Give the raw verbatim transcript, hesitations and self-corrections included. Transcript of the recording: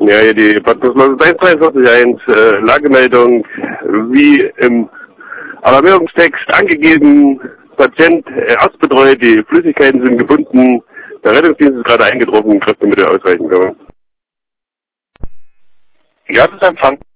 Ja, hier die Podcast eins drei vier eins, äh, Lagemeldung, wie im Alarmierungstext angegeben, Patient äh, arztbetreut, die Flüssigkeiten sind gebunden, der Rettungsdienst ist gerade eingetroffen, Kräftemittel ausreichen können. Ja, das ist Empfang.